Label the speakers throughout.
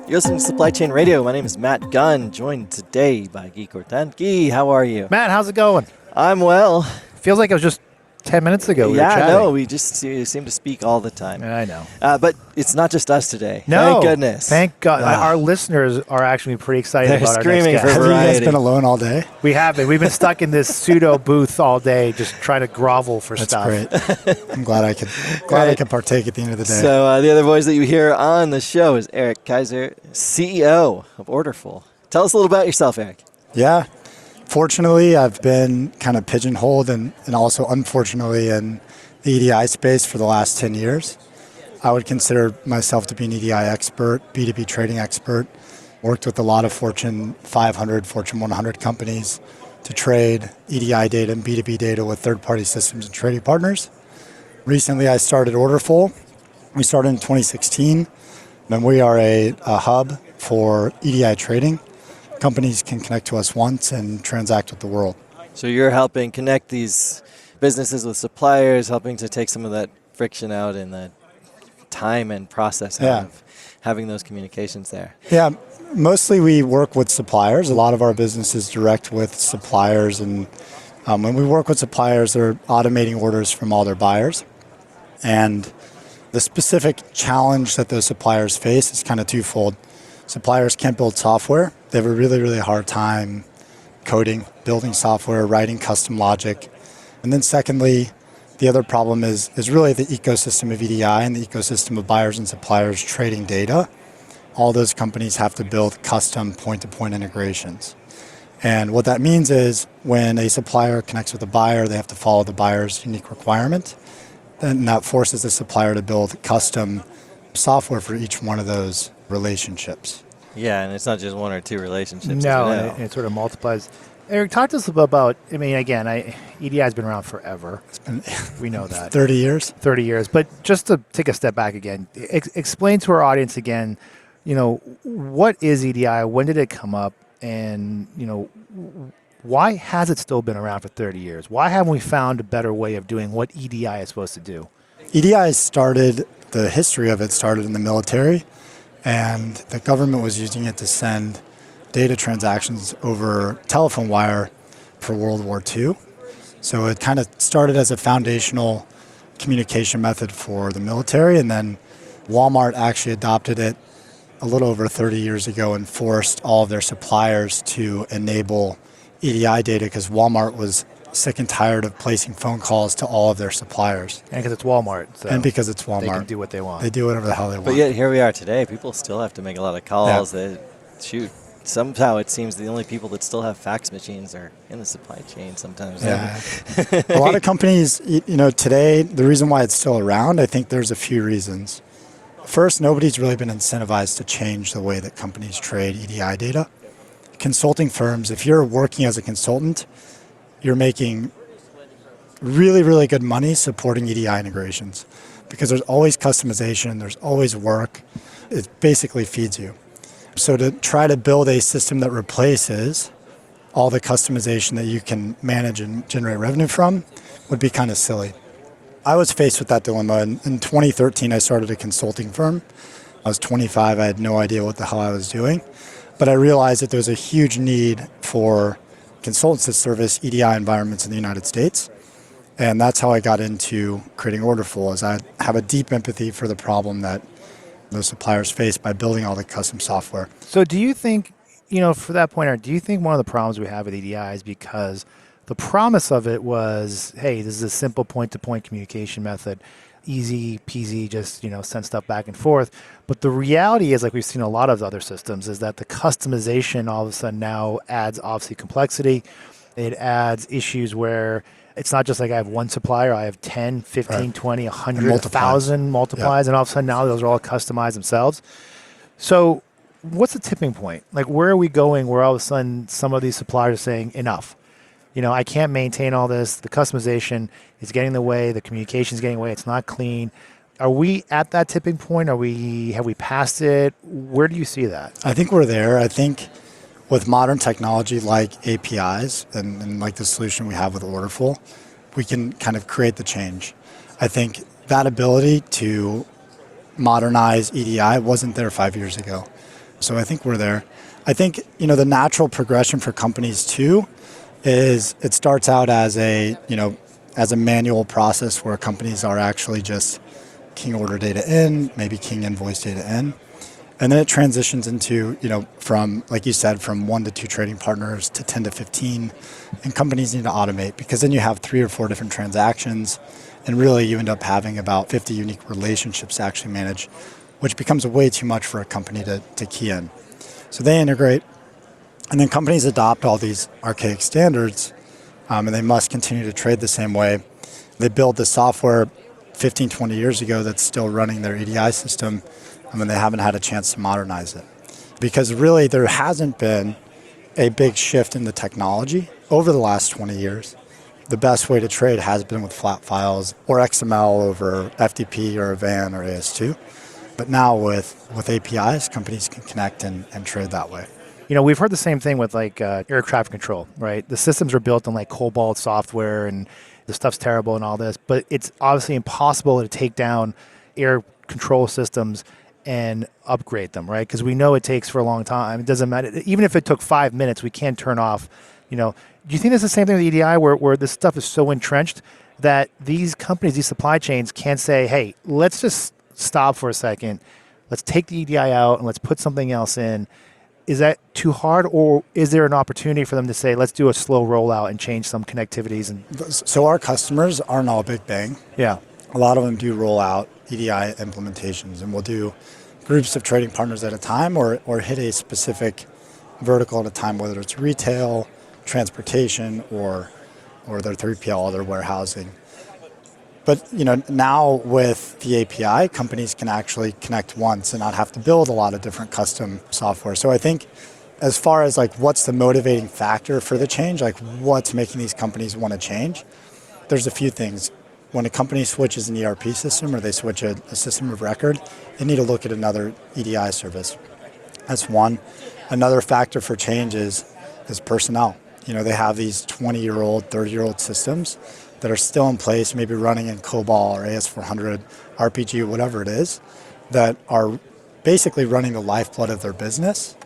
Speaker 1: You're listening to Supply Chain Radio. My name is Matt Gunn, joined today by Guy Cortan. Guy, how are you?
Speaker 2: Matt, how's it going?
Speaker 1: I'm well.
Speaker 2: Feels like it was just 10 minutes ago we were
Speaker 1: Yeah,
Speaker 2: chatting.
Speaker 1: no, we just seem to speak all the time.
Speaker 2: I know.
Speaker 1: But it's not just us today.
Speaker 2: No.
Speaker 1: Thank goodness.
Speaker 2: Thank God.
Speaker 1: Ah.
Speaker 2: Our listeners are actually pretty excited
Speaker 1: They're
Speaker 2: about our
Speaker 1: screaming
Speaker 2: next
Speaker 1: for
Speaker 2: guest.
Speaker 3: Have you guys
Speaker 1: variety.
Speaker 3: been alone all day?
Speaker 2: We have been. We've been stuck in this pseudo booth all day just trying to grovel for
Speaker 3: That's
Speaker 2: stuff.
Speaker 3: great. I'm glad I could partake at the end of the day.
Speaker 1: So the other voice that you hear on the show is Eric Kaiser, CEO of Orderful. Tell us a little about yourself, Eric.
Speaker 3: Yeah. Fortunately, I've been kind of pigeonholed and also unfortunately in the EDI space for the last 10 years. I would consider myself to be an EDI expert, B2B trading expert. Worked with a lot of Fortune 500, Fortune 100 companies to trade EDI data and B2B data with third-party systems and trading partners. Recently, I started Orderful. We started in 2016, and we are a hub for EDI trading. Companies can connect to us once and transact with the world.
Speaker 1: So you're helping connect these businesses with suppliers, helping to take some of that friction out and the time and process out of having those communications there.
Speaker 3: Yeah, mostly we work with suppliers. A lot of our business is direct with suppliers, and when we work with suppliers, they're automating orders from all their buyers. And the specific challenge that those suppliers face is kind of twofold. Suppliers can't build software. They have a really, really hard time coding, building software, writing custom logic. And then secondly, the other problem is really the ecosystem of EDI and the ecosystem of buyers and suppliers trading data. All those companies have to build custom point-to-point integrations. And what that means is when a supplier connects with a buyer, they have to follow the buyer's unique requirement. And that forces the supplier to build custom software for each one of those relationships.
Speaker 1: Yeah, and it's not just one or two relationships.
Speaker 2: No,
Speaker 1: as we know.
Speaker 2: and it sort of multiplies. Eric, talk to us about, I mean, again, EDI has been around forever.
Speaker 3: It's been
Speaker 2: We know that.
Speaker 3: 30 years.
Speaker 2: 30 years. But just to take a step back again, explain to our audience again, what is EDI? When did it come up? And, why has it still been around for 30 years? Why haven't we found a better way of doing what EDI is supposed to do?
Speaker 3: EDI started, the history of it started in the military, and the government was using it to send data transactions over telephone wire for World War II. So it kind of started as a foundational communication method for the military, and then Walmart actually adopted it a little over 30 years ago and forced all of their suppliers to enable EDI data because Walmart was sick and tired of placing phone calls to all of their suppliers.
Speaker 2: And because it's Walmart. So
Speaker 3: And because it's Walmart.
Speaker 2: they can do what they want.
Speaker 3: They do whatever the hell they want.
Speaker 1: But yet here we are today. People still have to make a lot of calls. Shoot, somehow it seems the only people that still have fax machines are in the supply chain sometimes.
Speaker 3: Yeah. A lot of companies, today, the reason why it's still around, I think there's a few reasons. First, nobody's really been incentivized to change the way that companies trade EDI data. Consulting firms, if you're working as a consultant, you're making really, really good money supporting EDI integrations because there's always customization, there's always work. It basically feeds you. So to try to build a system that replaces all the customization that you can manage and generate revenue from would be kind of silly. I was faced with that dilemma. In 2013, I started a consulting firm. I was 25. I had no idea what the hell I was doing. But I realized that there's a huge need for consultants that service EDI environments in the United States. And that's how I got into creating Orderful, is I have a deep empathy for the problem that those suppliers face by building all the custom software.
Speaker 2: So do you think, for that point, Aaron, do you think one of the problems we have with EDI is because the promise of it was, hey, this is a simple point-to-point communication method, easy peasy, just, send stuff back and forth. But the reality is, like we've seen a lot of other systems, is that the customization all of a sudden now adds obviously complexity. It adds issues where it's not just like I have one supplier, I have 10, 15,
Speaker 3: Right.
Speaker 2: 20, 100,
Speaker 3: multiplies.
Speaker 2: 1,000 multiplies, and all of a sudden now those are all customized themselves. So what's the tipping point? Like, where are we going where all of a sudden some of these suppliers are saying enough? I can't maintain all this. The customization is getting in the way. The communication is getting in the way. It's not clean. Are we at that tipping point? Have we passed it? Where do you see that?
Speaker 3: I think we're there. I think with modern technology like APIs and like the solution we have with Orderful, we can kind of create the change. I think that ability to modernize EDI wasn't there 5 years ago. So I think we're there. I think, the natural progression for companies too is it starts out as as a manual process where companies are actually just keying order data in, maybe keying invoice data in. And then it transitions into, from, like you said, from 1 to 2 trading partners to 10 to 15. And companies need to automate because then you have 3 or 4 different transactions. And really you end up having about 50 unique relationships to actually manage, which becomes way too much for a company to key in. So they integrate. And then companies adopt all these archaic standards, and they must continue to trade the same way. They build the software 15, 20 years ago that's still running their EDI system, and they haven't had a chance to modernize it. Because really there hasn't been a big shift in the technology over the last 20 years. The best way to trade has been with flat files or XML over FTP or VAN or AS2. But now with APIs, companies can connect and trade that way.
Speaker 2: We've heard the same thing with like air traffic control, right? The systems are built on like COBOL software and the stuff's terrible and all this, but it's obviously impossible to take down air control systems and upgrade them, right? Because we know it takes for a long time. It doesn't matter. Even if it took 5 minutes, we can't turn off, Do you think it's the same thing with EDI where this stuff is so entrenched that these companies, these supply chains can't say, hey, let's just stop for a second. Let's take the EDI out and let's put something else in. Is that too hard, or is there an opportunity for them to say, let's do a slow rollout and change some connectivities?
Speaker 3: So our customers aren't all big bang.
Speaker 2: Yeah.
Speaker 3: A lot of them do roll out EDI implementations, and we'll do groups of trading partners at a time or hit a specific vertical at a time, whether it's retail, transportation, or their 3PL, or their warehousing. But now with the API, companies can actually connect once and not have to build a lot of different custom software. So I think as far as like what's the motivating factor for the change, like what's making these companies want to change, there's a few things. When a company switches an ERP system or they switch a system of record, they need to look at another EDI service. That's one. Another factor for change is personnel. They have these 20-year-old, 30-year-old systems that are still in place, maybe running in COBOL or AS400, RPG, whatever it is, that are basically running the lifeblood of their business.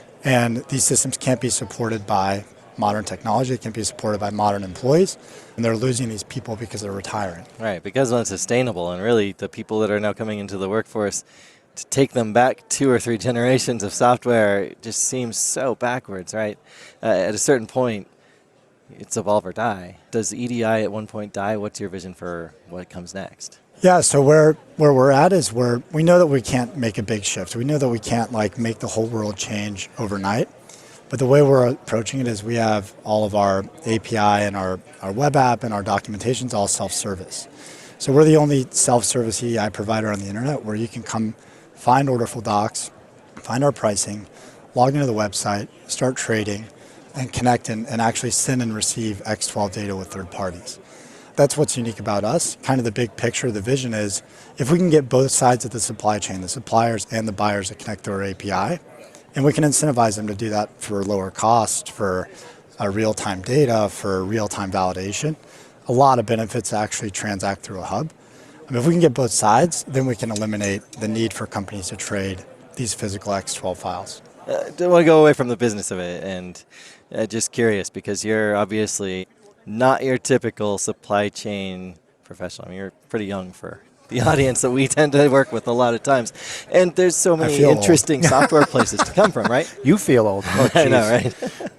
Speaker 3: And these systems can't be supported by modern technology, it can't be supported by modern employees, and they're losing these people because they're retiring.
Speaker 1: Right, because it's unsustainable, and really the people that are now coming into the workforce, to take them back 2 or 3 generations of software just seems so backwards, right? At a certain point, it's evolve or die. Does EDI at one point die? What's your vision for what comes next?
Speaker 3: Yeah, so where we're at is we know that we can't make a big shift. We know that we can't make the whole world change overnight. But the way we're approaching it is we have all of our API and our web app and our documentation's all self-service. So we're the only self-service EDI provider on the internet where you can come find Orderful Docs, find our pricing, log into the website, start trading, and connect and actually send and receive X12 data with third parties. That's what's unique about us. Kind of the big picture, the vision is if we can get both sides of the supply chain, the suppliers and the buyers to connect to our API, and we can incentivize them to do that for lower cost, for real-time data, for real-time validation, a lot of benefits actually transact through a hub. If we can get both sides, then we can eliminate the need for companies to trade these physical X12 files.
Speaker 1: Don't want to go away from the business of it, and just curious because you're obviously not your typical supply chain professional. I mean, you're pretty young for the audience that we tend to work with a lot of times. And there's so many interesting software places to come from, right?
Speaker 2: You feel old. Oh,
Speaker 1: I know, right?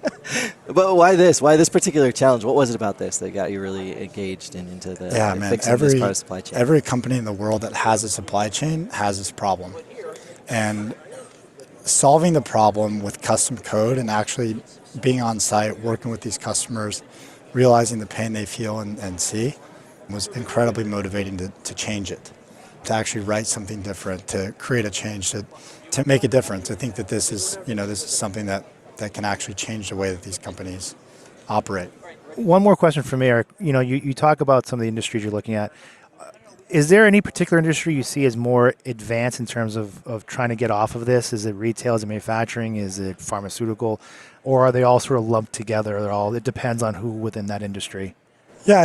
Speaker 1: But why this? Why this particular challenge? What was it about this that got you really engaged into the fixing this part of supply chain?
Speaker 3: Every company in the world that has a supply chain has this problem. And solving the problem with custom code and actually being on site, working with these customers, realizing the pain they feel and see was incredibly motivating to change it, to actually write something different, to create a change, to make a difference. I think that this is something that can actually change the way that these companies operate.
Speaker 2: One more question for me, Eric. You talk about some of the industries you're looking at. Is there any particular industry you see as more advanced in terms of trying to get off of this? Is it retail? Is it manufacturing? Is it pharmaceutical? Or are they all sort of lumped together? It depends on who within that industry.
Speaker 3: Yeah,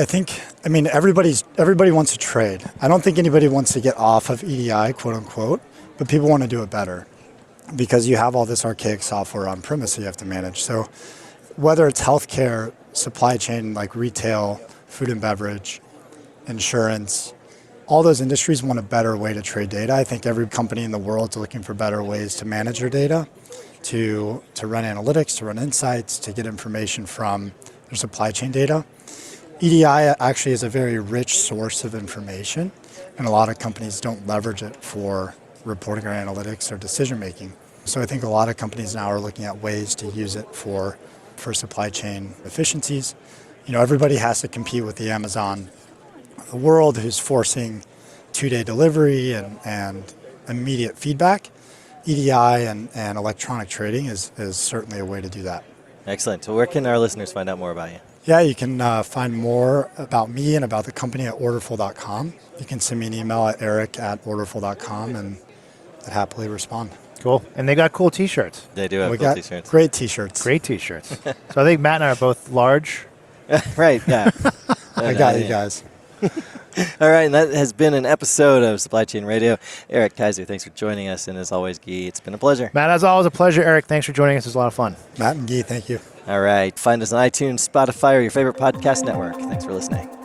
Speaker 3: everybody wants to trade. I don't think anybody wants to get off of EDI, quote unquote, but people want to do it better. because you have all this archaic software on premise that you have to manage. So whether it's healthcare, supply chain like retail, food and beverage, insurance, all those industries want a better way to trade data. I think every company in the world is looking for better ways to manage their data, to run analytics, to run insights, to get information from their supply chain data. EDI actually is a very rich source of information, and a lot of companies don't leverage it for reporting or analytics or decision making. So I think a lot of companies now are looking at ways to use it for supply chain efficiencies. Everybody has to compete with the Amazon of the world, who's forcing 2-day delivery and immediate feedback. EDI and electronic trading is certainly a way to do that.
Speaker 1: Excellent. So where can our listeners find out more about you?
Speaker 3: Yeah, you can find more about me and about the company at orderful.com. You can send me an email at eric@orderful.com, and I'd happily respond.
Speaker 2: Cool. And they got cool T-shirts.
Speaker 1: They do have
Speaker 3: We
Speaker 1: cool
Speaker 3: got
Speaker 1: t-shirts.
Speaker 3: great T-shirts.
Speaker 2: Great T-shirts. So I think Matt and I are both large.
Speaker 1: Right, yeah.
Speaker 3: I got you guys.
Speaker 1: All right, and that has been an episode of Supply Chain Radio. Eric Kaiser, thanks for joining us, and as always, Guy, it's been a pleasure.
Speaker 2: Matt, as always, a pleasure. Eric, thanks for joining us. It was a lot of fun.
Speaker 3: Matt and Guy, thank you.
Speaker 1: All right, find us on iTunes, Spotify, or your favorite podcast network. Thanks for listening.